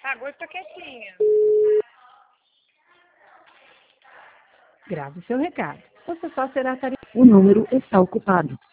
Pagou e tá quietinha. Grave seu recado. Você só será tarifado. O número está ocupado.